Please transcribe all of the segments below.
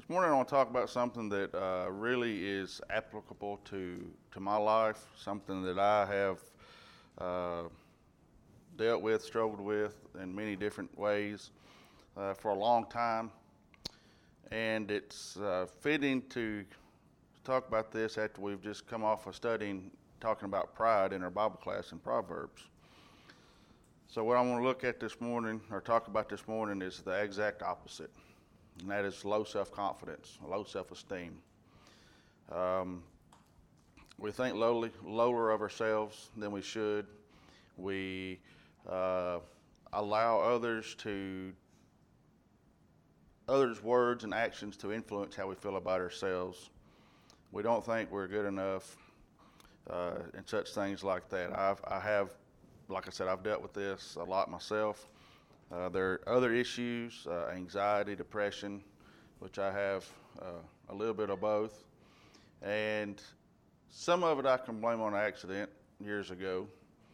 This morning I want to talk about something that really is applicable to my life, something that I have uh, dealt with, struggled with in many different ways for a long time. And it's fitting to talk about this after we've just come off of studying, talking about pride in our Bible class in Proverbs. So what I want to look at this morning, or talk about this morning, is the exact opposite. And that is low self-confidence, low self-esteem. We think lower of ourselves than we should. We allow others' words and actions to influence how we feel about ourselves. We don't think we're good enough, and such things like that. I have, like I said, I've dealt with this a lot myself. There are other issues, anxiety, depression, which I have a little bit of both. And some of it I can blame on accident years ago.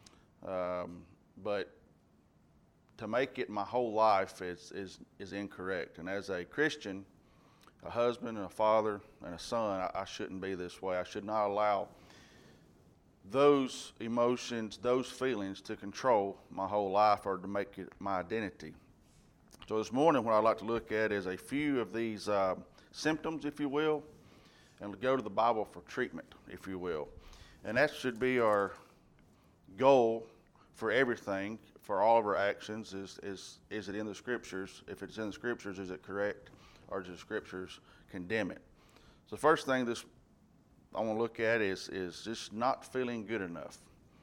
But to make it my whole life is incorrect. And as a Christian, a husband and a father and a son, I shouldn't be this way. I should not allow those emotions, those feelings to control my whole life or to make it my identity. So this morning what I'd like to look at is a few of these symptoms, if you will, and go to the Bible for treatment, if you will. And that should be our goal for everything, for all of our actions, is it in the Scriptures? If it's in the Scriptures, is it correct, or does the Scriptures condemn it? So the first thing I want to look at is just not feeling good enough.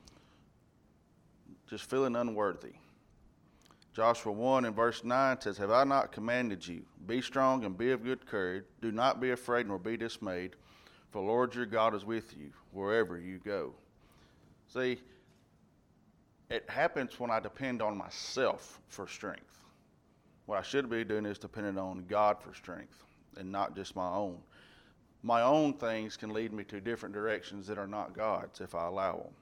Just feeling unworthy. Joshua 1 and verse 9 says, "Have I not commanded you? Be strong and be of good courage. Do not be afraid nor be dismayed, for the Lord your God is with you wherever you go." See, it happens when I depend on myself for strength. What I should be doing is depending on God for strength and not just my own. My own things can lead me to different directions that are not God's if I allow them.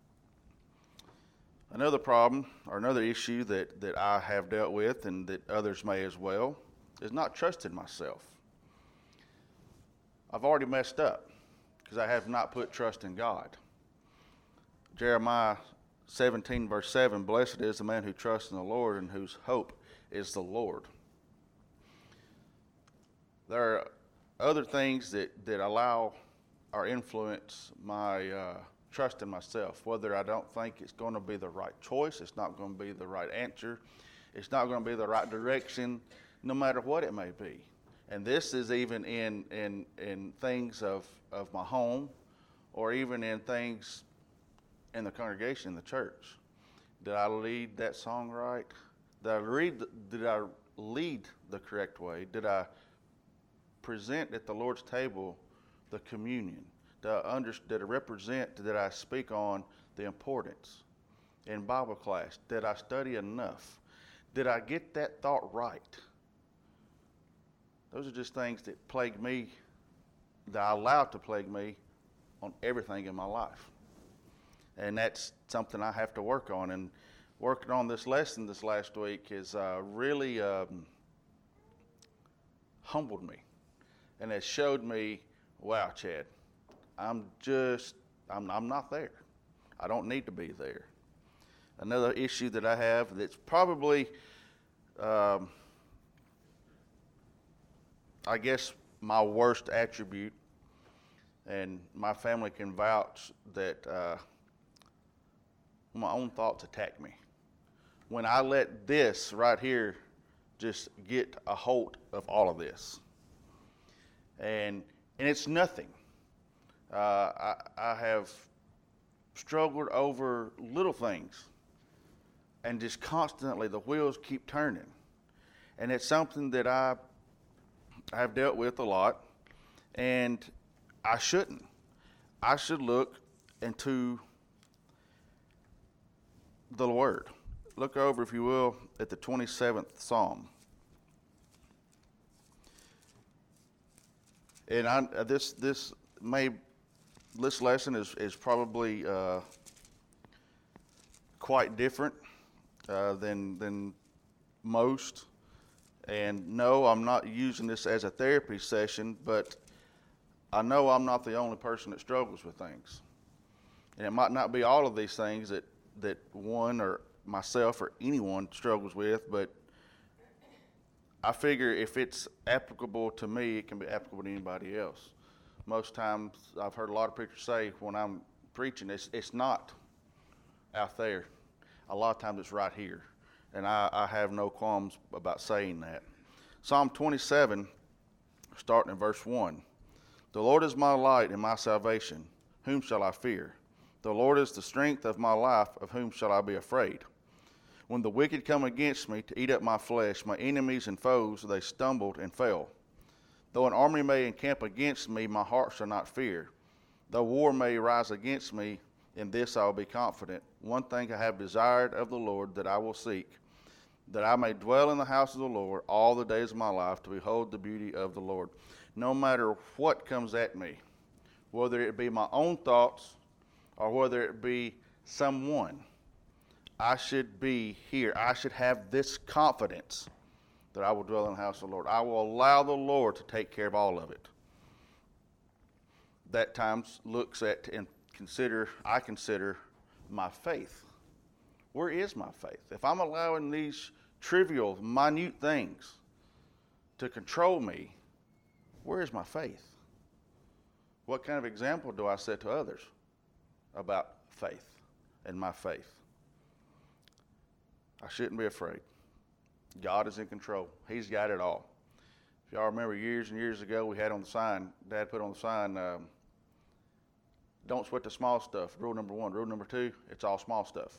Another problem or another issue that I have dealt with, and that others may as well, is not trusting myself. I've already messed up because I have not put trust in God. Jeremiah 17 verse 7, "Blessed is the man who trusts in the Lord and whose hope is the Lord." There are other things that allow or influence my trust in myself, whether I don't think it's going to be the right choice, it's not going to be the right answer, it's not going to be the right direction, no matter what it may be. And this is even in things of my home, or even in things in the congregation, in the church. Did I lead that song right? Did I lead the correct way? Did I present at the Lord's table the communion? Did I speak on the importance in Bible class? Did I study enough? Did I get that thought right? Those are just things that plague me, that I allow to plague me on everything in my life. And that's something I have to work on. And working on this lesson this last week has really humbled me. And it showed me, wow, Chad, I'm not there. I don't need to be there. Another issue that I have that's probably, I guess, my worst attribute, and my family can vouch that my own thoughts attack me. When I let this right here just get a hold of all of this. And it's nothing. I have struggled over little things, and just constantly the wheels keep turning. And it's something that I have dealt with a lot, and I shouldn't. I should look into the Word. Look over, if you will, at the 27th Psalm. And this lesson is probably quite different than most, And no, I'm not using this as a therapy session, but I know I'm not the only person that struggles with things. And it might not be all of these things that one or myself or anyone struggles with, but I figure if it's applicable to me, it can be applicable to anybody else. Most times, I've heard a lot of preachers say when I'm preaching, it's not out there. A lot of times it's right here. And I have no qualms about saying that. Psalm 27, starting in verse 1. The Lord is my light and my salvation. Whom shall I fear? The Lord is the strength of my life. Of whom shall I be afraid? When the wicked come against me to eat up my flesh, my enemies and foes, they stumbled and fell. Though an army may encamp against me, my heart shall not fear. Though war may rise against me, in this I will be confident. One thing I have desired of the Lord that I will seek, that I may dwell in the house of the Lord all the days of my life, to behold the beauty of the Lord. No matter what comes at me, whether it be my own thoughts or whether it be someone, I should be here. I should have this confidence that I will dwell in the house of the Lord. I will allow the Lord to take care of all of it. That times looks at and I consider my faith. Where is my faith? If I'm allowing these trivial, minute things to control me, where is my faith? What kind of example do I set to others about faith and my faith? I shouldn't be afraid. God is in control. He's got it all. If y'all remember years and years ago, we had on the sign, Dad put on the sign, don't sweat the small stuff. Rule number 1. Rule number 2, it's all small stuff.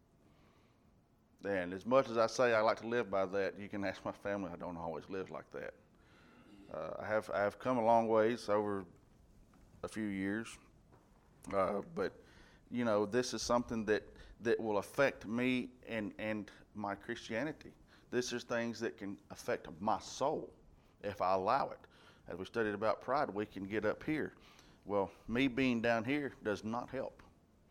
And as much as I say I like to live by that, you can ask my family, I don't always live like that. I have come a long ways over a few years, but you know, this is something that will affect me and my Christianity. This is things that can affect my soul if I allow it. As we studied about pride, we can get up here. Well, me being down here does not help,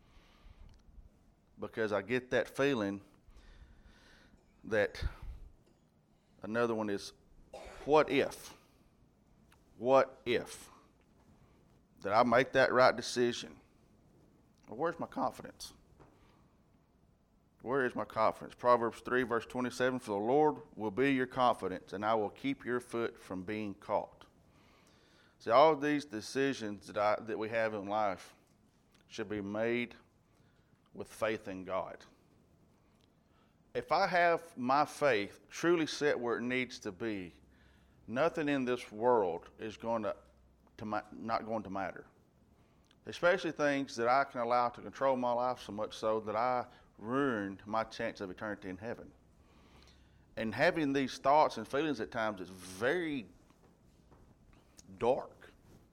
because I get that feeling that another one is, what if? What if? Did I make that right decision? Well, where's my confidence? Where is my confidence? Proverbs 3, verse 27, for the Lord will be your confidence, and I will keep your foot from being caught. See, all of these decisions that we have in life should be made with faith in God. If I have my faith truly set where it needs to be, nothing in this world is not going to matter. Especially things that I can allow to control my life so much so that I ruined my chance of eternity in heaven. And having these thoughts and feelings at times is very dark.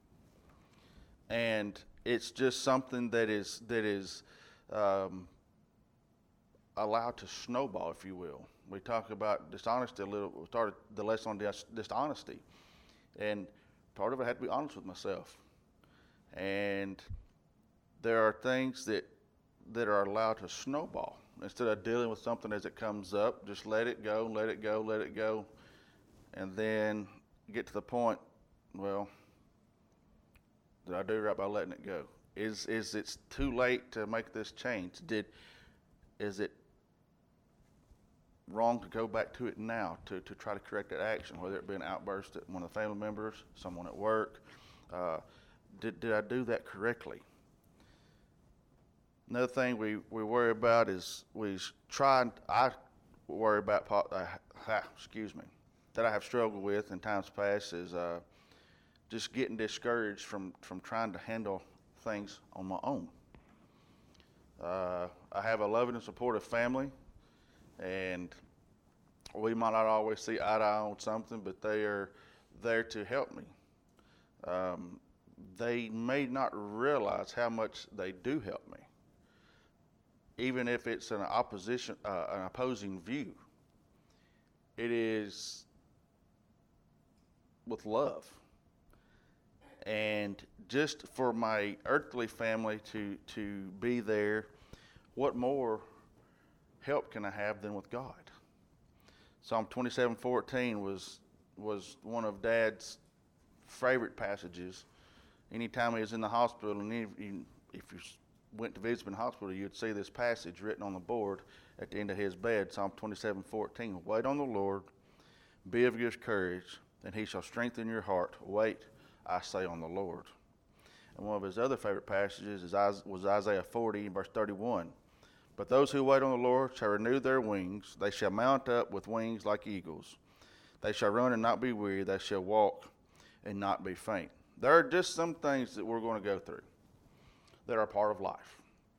And it's just something that is allowed to snowball, if you will. We talk about dishonesty a little. We started the lesson on dishonesty. And part of it, I had to be honest with myself. And there are things that are allowed to snowball. Instead of dealing with something as it comes up, just let it go, let it go, let it go. And then get to the point, well, did I do right by letting it go? Is it too late to make this change? Is it wrong to go back to it now to try to correct that action, whether it be an outburst at one of the family members, someone at work? Did I do that correctly? Another thing we worry about is I worry about, that I have struggled with in times past is just getting discouraged from trying to handle things on my own. I have a loving and supportive family, and we might not always see eye to eye on something, but they are there to help me. They may not realize how much they do help me, even if it's an opposing view. It is with love. And just for my earthly family to be there, what more help can I have than with God? Psalm 27:14 was one of Dad's favorite passages. Anytime he was in the hospital, and if you went to visit him in the hospital, you'd see this passage written on the board at the end of his bed, Psalm 27:14. Wait on the Lord, be of good courage, and he shall strengthen your heart. Wait, I say, on the Lord. And one of his other favorite passages was Isaiah 40, verse 31. But those who wait on the Lord shall renew their wings. They shall mount up with wings like eagles. They shall run and not be weary. They shall walk and not be faint. There are just some things that we're going to go through that are part of life.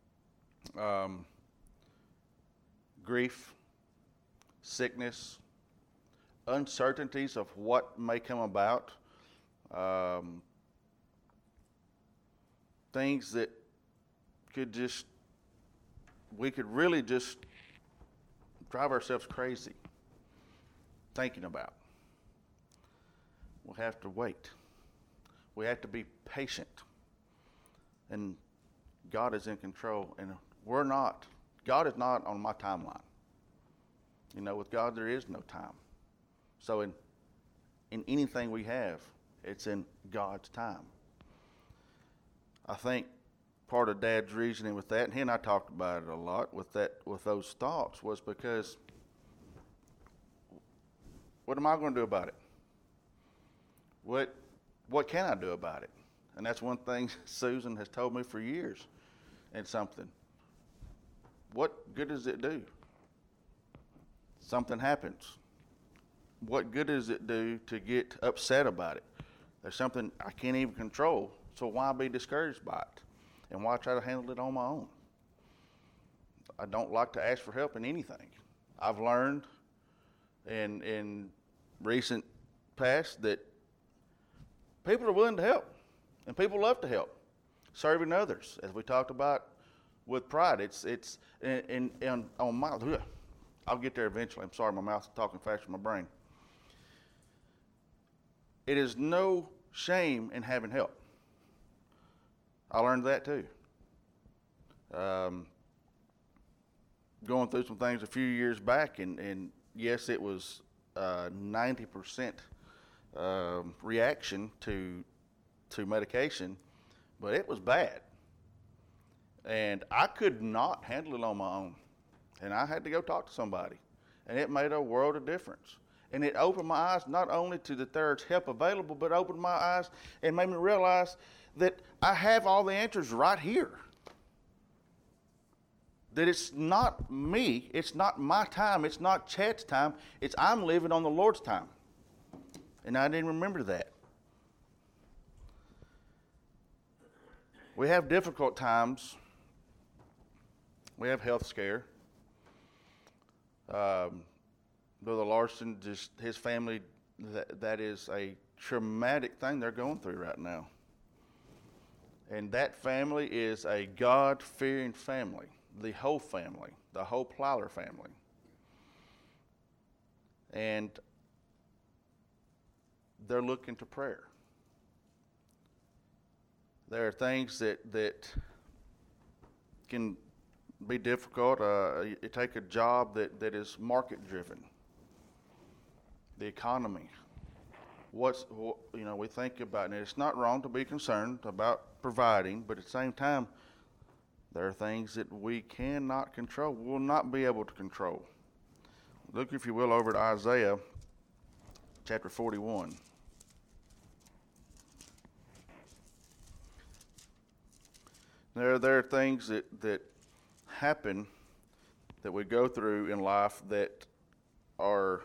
Grief, sickness, uncertainties of what may come about, things that we could really just drive ourselves crazy thinking about. We'll have to wait. We have to be patient. And God is in control, and God is not on my timeline. With God there is no time. So in anything we have, it's in God's time. I think part of Dad's reasoning with that, and he and I talked about it a lot with those thoughts, was because what am I going to do about it? What can I do about it? And that's one thing Susan has told me for years, and something. What good does it do? Something happens. What good does it do to get upset about it? There's something I can't even control, so why be discouraged by it? And why try to handle it on my own? I don't like to ask for help in anything. I've learned in recent past that people are willing to help, and people love to help, serving others, as we talked about with pride. It's on my. I'll get there eventually. I'm sorry, my mouth's talking faster than my brain. It is no shame in having help. I learned that too. Going through some things a few years back, and yes, it was 90% reaction to medication, but it was bad. And I could not handle it on my own. And I had to go talk to somebody. And it made a world of difference. And it opened my eyes not only to that there's help available, but opened my eyes and made me realize that I have all the answers right here. That it's not me, it's not my time, it's not Chad's time, it's I'm living on the Lord's time. And I didn't remember that. We have difficult times. We have health scare. Brother Larson, just his family, that is a traumatic thing they're going through right now. And that family is a God-fearing family, the whole Plyler family. And they're looking to prayer. There are things that can be difficult. You take a job that is market-driven. The economy. We think about it. It's not wrong to be concerned about providing, but at the same time, there are things that we cannot control. We will not be able to control. Look, if you will, over to Isaiah chapter 41. There are things that happen that we go through in life that are,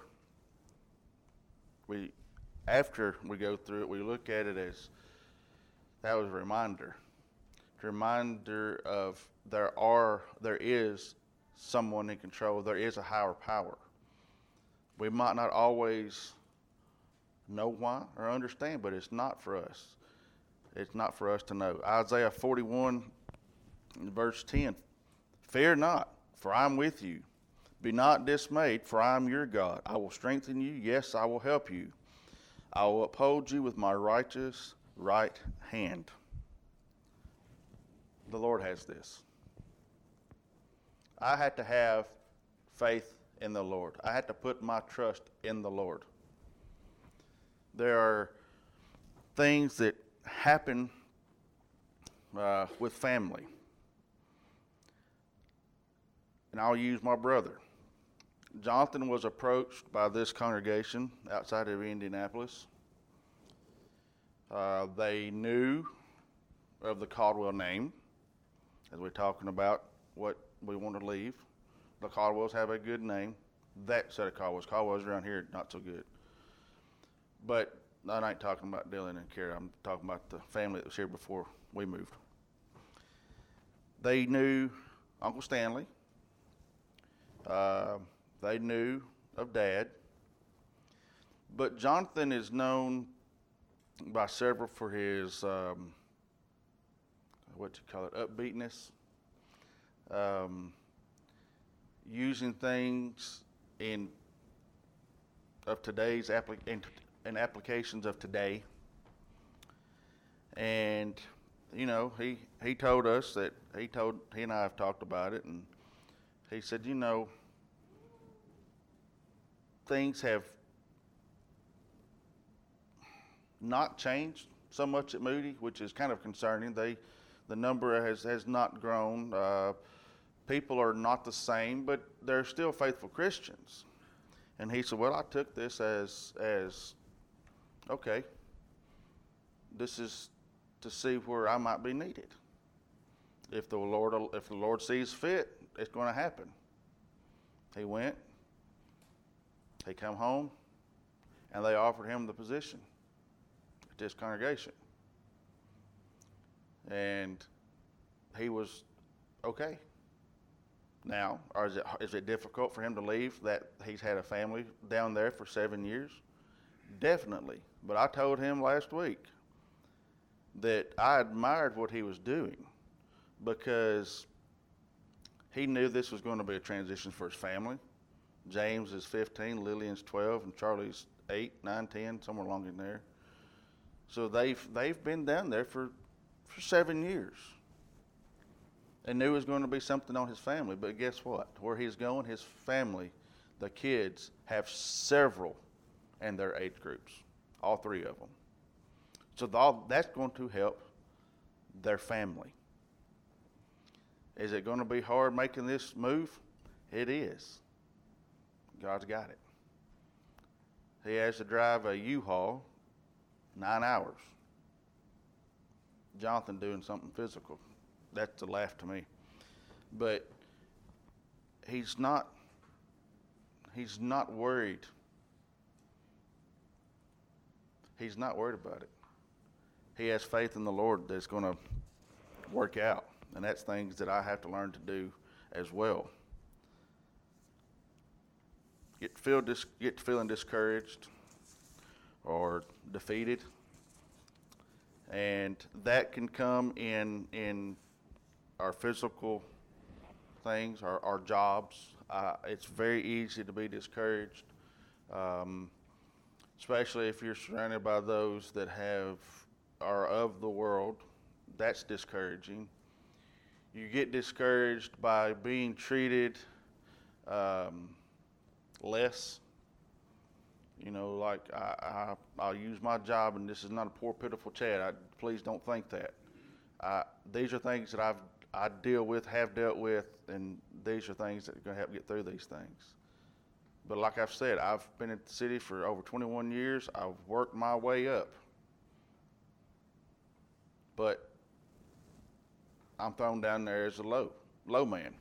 after we go through it, we look at it as, that was a reminder. A reminder of there is someone in control. There is a higher power. We might not always know why or understand, but it's not for us. It's not for us to know. Isaiah 41, verse 10. Fear not, for I am with you. Be not dismayed, for I am your God. I will strengthen you. Yes, I will help you. I will uphold you with my righteous right hand. The Lord has this. I had to have faith in the Lord. I had to put my trust in the Lord. There are things that happen with family. And I'll use my brother. Jonathan was approached by this congregation outside of Indianapolis. They knew of the Caldwell name, as we're talking about what we want to leave. The Caldwells have a good name. That set of Caldwells around here, not so good. But I ain't talking about Dylan and Kara. I'm talking about the family that was here before we moved. They knew Uncle Stanley. They knew of Dad. But Jonathan is known by several for his, upbeatness. Using things of today's applications of today. And, he told us that he and I have talked about it, and he said, things have not changed so much at Moody, which is kind of concerning. The number has not grown. People are not the same, but they're still faithful Christians. And he said, well, I took this as okay, this is to see where I might be needed. If the Lord sees fit, it's going to happen. He went, he come home, and they offered him the position at this congregation. And he was okay. Now, is it difficult for him to leave that he's had a family down there for 7 years? Definitely. But I told him last week that I admired what he was doing because he knew this was going to be a transition for his family. James is 15, Lillian's 12, and Charlie's 8, 9, 10, somewhere along in there. So they've been down there for 7 years. And knew it was going to be something on his family. But guess what? Where he's going, his family, the kids, have several in their age groups, all three of them. So that's going to help their family. Is it going to be hard making this move? It is. God's got it. He has to drive a U-Haul 9 hours. Jonathan doing something physical. That's a laugh to me. But he's not worried. He's not worried about it. He has faith in the Lord that it's going to work out. And that's things that I have to learn to do as well. Get feeling discouraged or defeated. And that can come in our physical things, our jobs. It's very easy to be discouraged, especially if you're surrounded by those that are of the world. That's discouraging. You get discouraged by being treated less. Like I'll use my job, and this is not a poor, pitiful Chad. Please don't think that. These are things that I deal with, have dealt with, and these are things that are going to help get through these things. But like I've said, I've been at the city for over 21 years. I've worked my way up. But I'm thrown down there as a low man.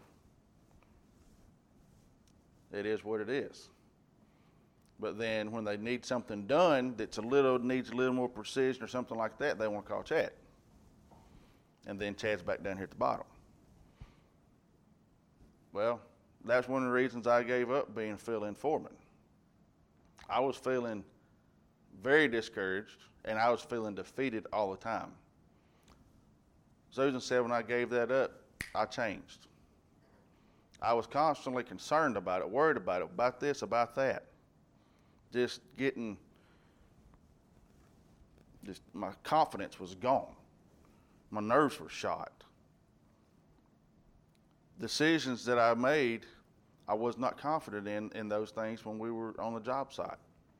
It is what it is. But then when they need something done that's needs a little more precision or something like that, they want to call Chad. And then Chad's back down here at the bottom. Well, that's one of the reasons I gave up being fill-in foreman. I was feeling very discouraged, and I was feeling defeated all the time. Susan said when I gave that up, I changed. I was constantly concerned about it, worried about it, about this, about that. My confidence was gone. My nerves were shot. Decisions that I made, I was not confident in those things when we were on the job site.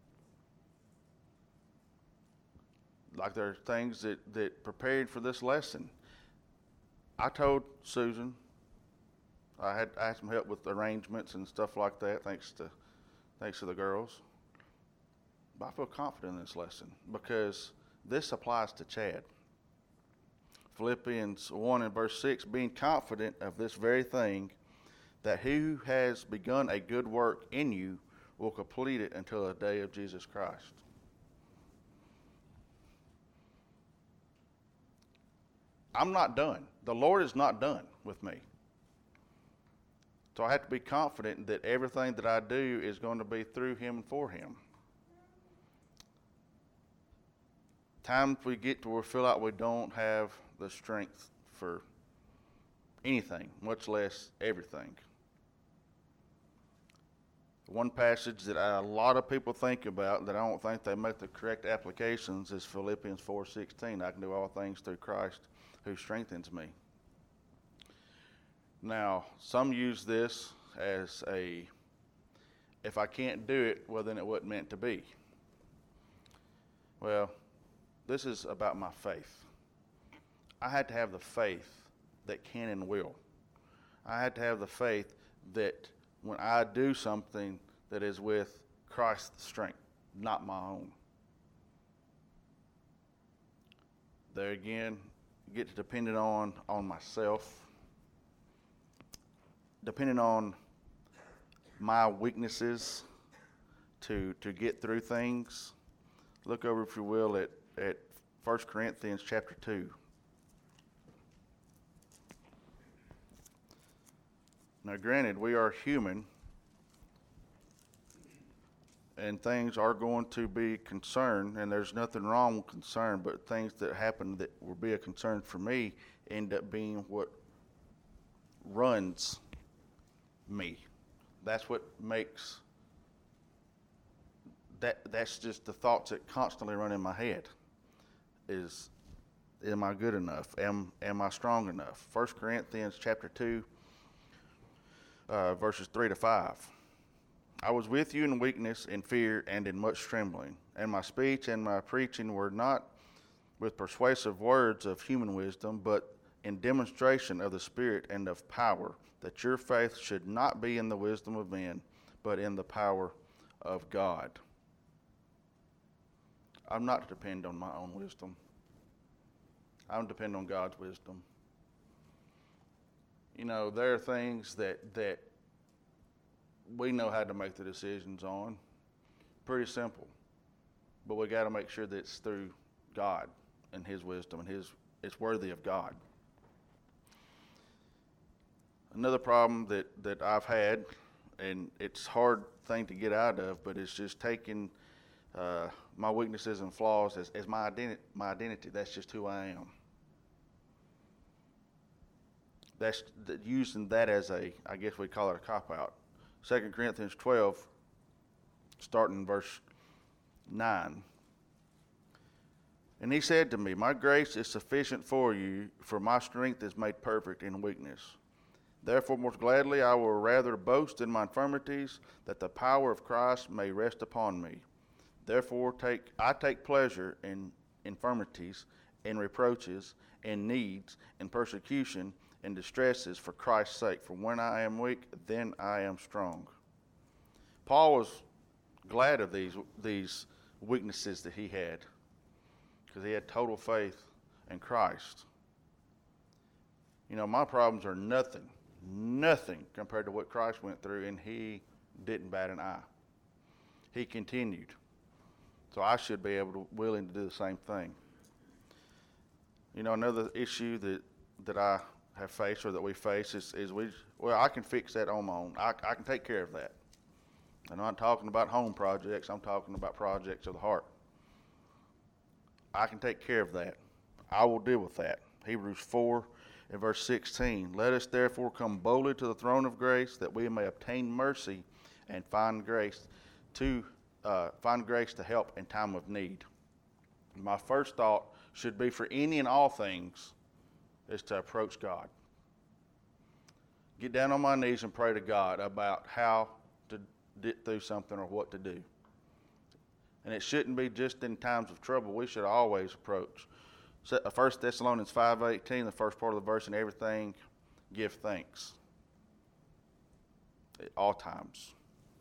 Like there are things that prepared for this lesson. I told Susan I had some help with arrangements and stuff like that, thanks to the girls. But I feel confident in this lesson because this applies to Chad. Philippians 1 and verse 6, being confident of this very thing, that he who has begun a good work in you will complete it until the day of Jesus Christ. I'm not done. The Lord is not done with me. So I have to be confident that everything that I do is going to be through Him and for Him. Times we get to where we feel like we don't have the strength for anything, much less everything. One passage that a lot of people think about that I don't think they make the correct applications is Philippians 4:16. I can do all things through Christ who strengthens me. Now, some use this as if I can't do it, well, then it wasn't meant to be. Well, this is about my faith. I had to have the faith that can and will. I had to have the faith that when I do something that is with Christ's strength, not my own. There again, get to depending on myself, depending on my weaknesses to get through things. Look over, if you will, at 1 Corinthians chapter 2. Now, granted, we are human, and things are going to be concern, and there's nothing wrong with concern, but things that happen that will be a concern for me end up being what runs me. That's what makes that's just the thoughts that constantly run in my head is, am I good enough? Am I strong enough? 1 Corinthians chapter 2, verses 3 to 5. I was with you in weakness, in fear, and in much trembling, and my speech and my preaching were not with persuasive words of human wisdom, but in demonstration of the Spirit and of power, that your faith should not be in the wisdom of men, but in the power of God. I'm not to depend on my own wisdom. I'm dependent on God's wisdom. You know, there are things that we know how to make the decisions on. Pretty simple. But we got to make sure that it's through God and His wisdom and it's worthy of God. Another problem that I've had, and it's a hard thing to get out of, but it's just taking my weaknesses and flaws as my identity. That's just who I am. That's using that as I guess we call it a cop-out. 2 Corinthians 12, starting verse 9. And he said to me, my grace is sufficient for you, for my strength is made perfect in weakness. Therefore, most gladly I will rather boast in my infirmities, that the power of Christ may rest upon me. Therefore, I take pleasure in infirmities, in reproaches, in needs, in persecution, in distresses for Christ's sake. For when I am weak, then I am strong. Paul was glad of these weaknesses that he had, because he had total faith in Christ. You know, my problems are nothing compared to what Christ went through, and he didn't bat an eye. He continued. So I should be willing to do the same thing. You know, another issue that I have faced, or that we face, is I can fix that on my own. I can take care of that. I'm not talking about home projects. I'm talking about projects of the heart. I can take care of that. I will deal with that. Hebrews 4 and verse 16. Let us therefore come boldly to the throne of grace, that we may obtain mercy and find grace to help in time of need. My first thought should be, for any and all things, is to approach God. get down on my knees and pray to God about how to get through something or what to do. And it shouldn't be just in times of trouble. We should always approach. 1 Thessalonians 5:18, the first part of the verse, in everything give thanks. At all times.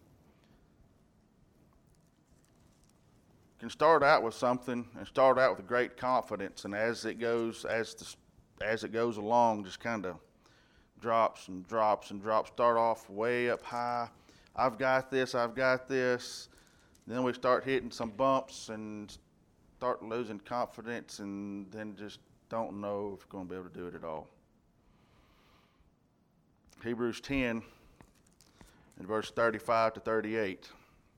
You can start out with something and start out with great confidence, and as it goes along, just kind of drops and drops and drops. Start off way up high. I've got this. Then we start hitting some bumps and start losing confidence, and then just don't know if we're going to be able to do it at all. Hebrews 10, in verse 35 to 38.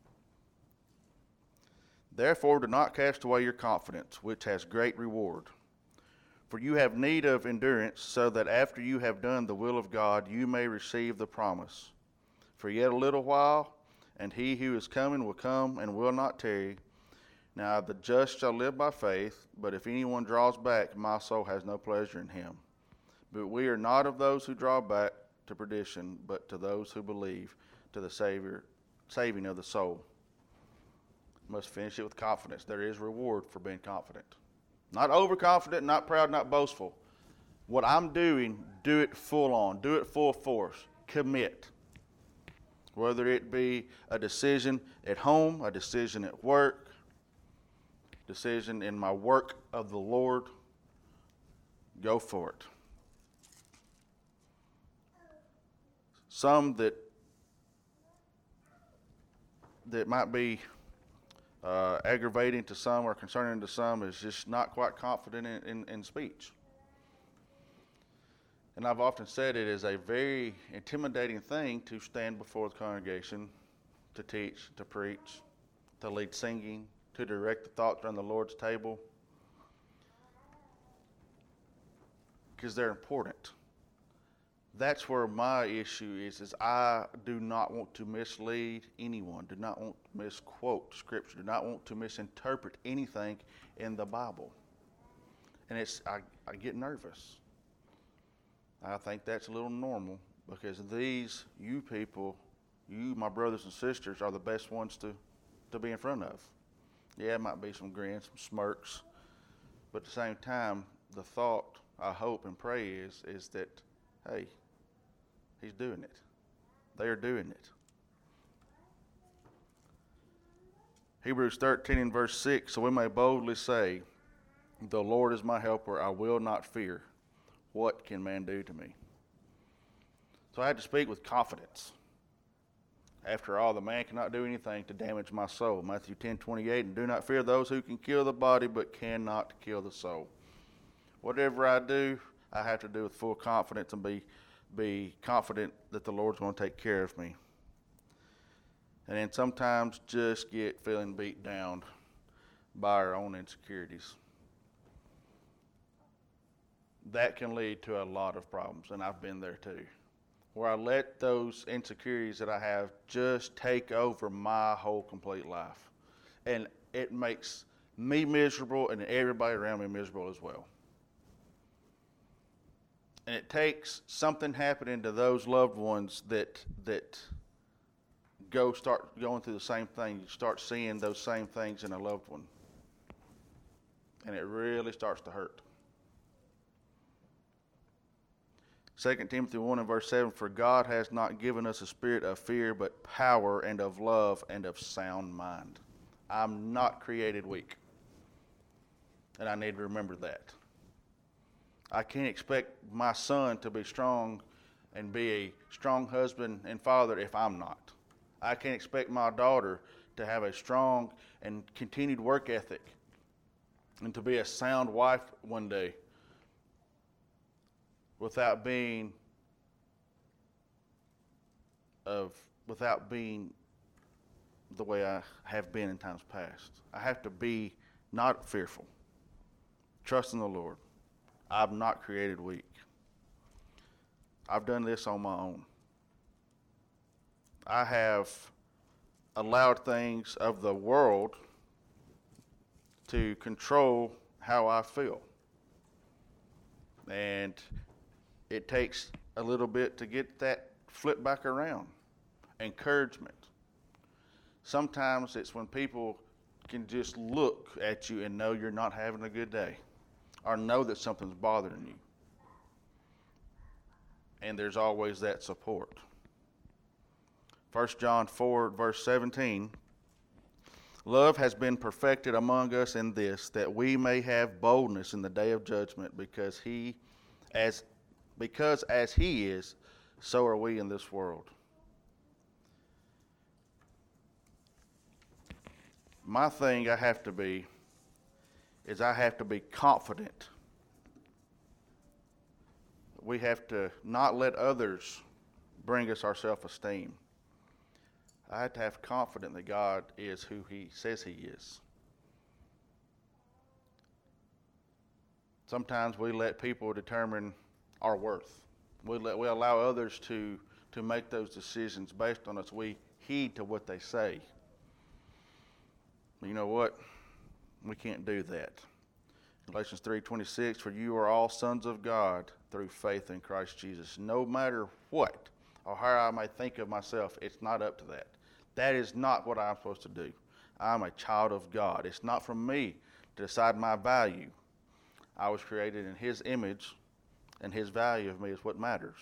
Therefore, do not cast away your confidence, which has great reward. For you have need of endurance, so that after you have done the will of God, you may receive the promise. For yet a little while, and he who is coming will come and will not tarry. Now the just shall live by faith, but if anyone draws back, my soul has no pleasure in him. But we are not of those who draw back to perdition, but to those who believe, to the saving of the soul. Must finish it with confidence. There is reward for being confident. Not overconfident, not proud, not boastful. What I'm doing, do it full on. Do it full force. Commit. Whether it be a decision at home, a decision at work, decision in my work of the Lord, go for it. Some that might be aggravating to some or concerning to some is just not quite confident in speech. And I've often said it is a very intimidating thing to stand before the congregation, to teach, to preach, to lead singing, to direct the thoughts around the Lord's table, because they're important. That's where my issue is I do not want to mislead anyone, do not want to misquote Scripture, do not want to misinterpret anything in the Bible. And I get nervous. I think that's a little normal, because you people, my brothers and sisters, are the best ones to be in front of. Yeah, it might be some grins, some smirks, but at the same time, the thought, I hope and pray is that, hey, he's doing it. They are doing it. Hebrews 13 and verse 6, so we may boldly say, the Lord is my helper, I will not fear. What can man do to me? So I had to speak with confidence. After all, the man cannot do anything to damage my soul. Matthew 10:28, and do not fear those who can kill the body but cannot kill the soul. Whatever I do, I have to do with full confidence and be confident that the Lord's going to take care of me. And then sometimes just get feeling beat down by our own insecurities. That can lead to a lot of problems, and I've been there too, where I let those insecurities that I have just take over my whole complete life. And it makes me miserable and everybody around me miserable as well. And it takes something happening to those loved ones that start going through the same thing. You start seeing those same things in a loved one. And it really starts to hurt. 2 Timothy 1 and verse 7, for God has not given us a spirit of fear, but power and of love and of sound mind. I'm not created weak. And I need to remember that. I can't expect my son to be strong and be a strong husband and father if I'm not. I can't expect my daughter to have a strong and continued work ethic and to be a sound wife one day without being the way I have been in times past. I have to be not fearful. Trust in the Lord. I'm not created weak. I've done this on my own. I have allowed things of the world to control how I feel. And it takes a little bit to get that flip back around. Encouragement. Sometimes it's when people can just look at you and know you're not having a good day, or know that something's bothering you. And there's always that support. 1 John 4, verse 17, love has been perfected among us in this, that we may have boldness in the day of judgment, because as he is, so are we in this world. My thing I have to be confident. We have to not let others bring us our self-esteem. I have to have confidence that God is who he says he is. Sometimes we let people determine our worth. We allow others to make those decisions based on us. We heed to what they say. You know what? We can't do that. Galatians 3:26, for you are all sons of God through faith in Christ Jesus. No matter what or how I may think of myself, it's not up to that. That is not what I'm supposed to do. I'm a child of God. It's not from me to decide my value. I was created in his image, and his value of me is what matters.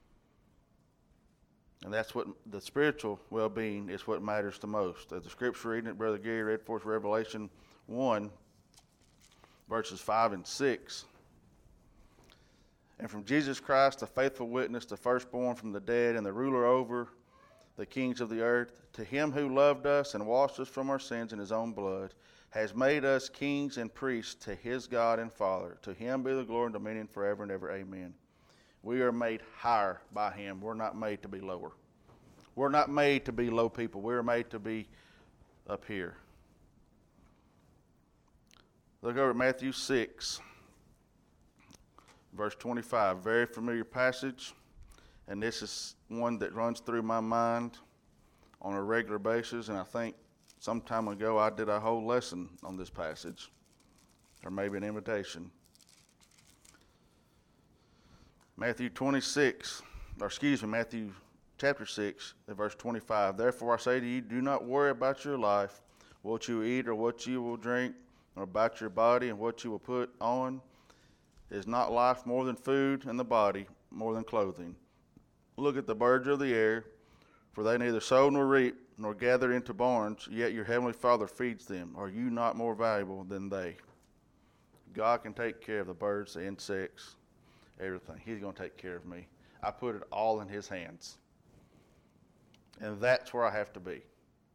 And that's what the spiritual well-being is, what matters the most. As the scripture reading it, Brother Gary read for us, Revelation 1, verses 5 and 6. And from Jesus Christ, the faithful witness, the firstborn from the dead, and the ruler over the kings of the earth, to him who loved us and washed us from our sins in his own blood, has made us kings and priests to his God and Father. To him be the glory and dominion forever and ever. Amen. We are made higher by him. We're not made to be lower. We're not made to be low people. We're made to be up here. Look over at Matthew 6, verse 25. Very familiar passage. And this is one that runs through my mind on a regular basis. And I think some time ago I did a whole lesson on this passage, or maybe an invitation. Matthew chapter 6, verse 25. Therefore I say to you, do not worry about your life, what you eat or what you will drink, or about your body and what you will put on. Is not life more than food, and the body more than clothing? Look at the birds of the air, for they neither sow nor reap nor gather into barns, yet your heavenly Father feeds them. Are you not more valuable than they? God can take care of the birds, the insects, everything. He's going to take care of me. I put it all in his hands. And that's where I have to be.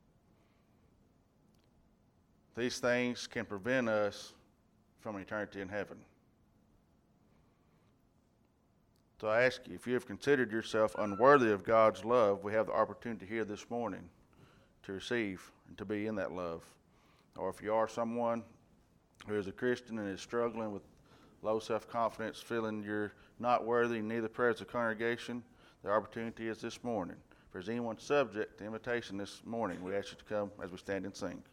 These things can prevent us from eternity in heaven. So I ask you, if you have considered yourself unworthy of God's love, we have the opportunity here this morning to receive and to be in that love. Or if you are someone who is a Christian and is struggling with low self-confidence, feeling you're not worthy, neither prayers of congregation, the opportunity is this morning. If there's anyone subject to invitation this morning, we ask you to come as we stand and sing.